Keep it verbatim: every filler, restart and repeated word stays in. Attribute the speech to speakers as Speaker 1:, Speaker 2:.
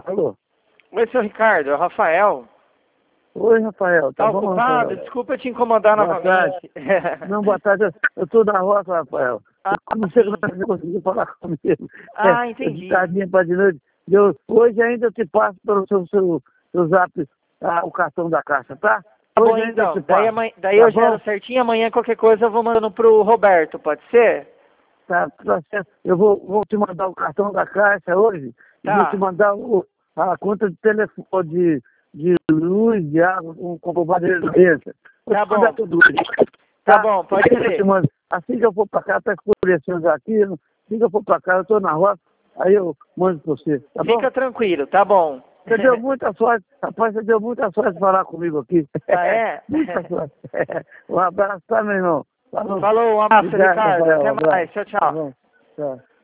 Speaker 1: Alô?
Speaker 2: Oi, seu Ricardo, é o Rafael.
Speaker 1: Oi, Rafael. Tá
Speaker 2: Tá
Speaker 1: bom,
Speaker 2: ocupado?
Speaker 1: Rafael?
Speaker 2: Desculpa te incomodar
Speaker 1: Boa
Speaker 2: novamente.
Speaker 1: Não, boa tarde. Eu estou na roça, Rafael.
Speaker 2: Ah,
Speaker 1: Eu não sei
Speaker 2: sim.
Speaker 1: como você conseguiu falar comigo.
Speaker 2: Ah,
Speaker 1: É, eu de
Speaker 2: entendi.
Speaker 1: tardinha para de noite. Eu, hoje ainda eu te passo pelo seu, seu, seu zap ah, o cartão da caixa, tá?
Speaker 2: Tá bom,
Speaker 1: Hoje ainda eu
Speaker 2: então.
Speaker 1: te
Speaker 2: Daí,
Speaker 1: passo.
Speaker 2: amanhã, daí
Speaker 1: Tá
Speaker 2: eu
Speaker 1: bom?
Speaker 2: gero certinho, amanhã qualquer coisa eu vou mandando pro Roberto, pode ser?
Speaker 1: Tá, tá certo. Eu vou, vou te mandar o cartão da caixa hoje e vou te
Speaker 2: Tá.
Speaker 1: mandar o, a conta de telefone, de, de luz, de água, um comprovador de doença. Vou
Speaker 2: Tá
Speaker 1: te mandar
Speaker 2: bom.
Speaker 1: tudo hoje.
Speaker 2: Tá bom, pode
Speaker 1: Eu te
Speaker 2: ser.
Speaker 1: mando. Assim que eu for pra cá, tá escurecendo aqui, assim que eu for pra cá, eu tô na roça, aí eu mando pra você, tá bom?
Speaker 2: Fica tranquilo, tá bom.
Speaker 1: Você deu muita sorte, rapaz, você deu muita sorte de falar comigo aqui.
Speaker 2: Ah, é?
Speaker 1: Muita sorte. Um abraço, tá, meu irmão? Falou.
Speaker 2: Falou, um abraço,
Speaker 1: Obrigado,
Speaker 2: Ricardo.
Speaker 1: Rafael, um
Speaker 2: Até
Speaker 1: abraço.
Speaker 2: mais. Tchau,
Speaker 1: Tá
Speaker 2: tchau.
Speaker 1: bom, tchau.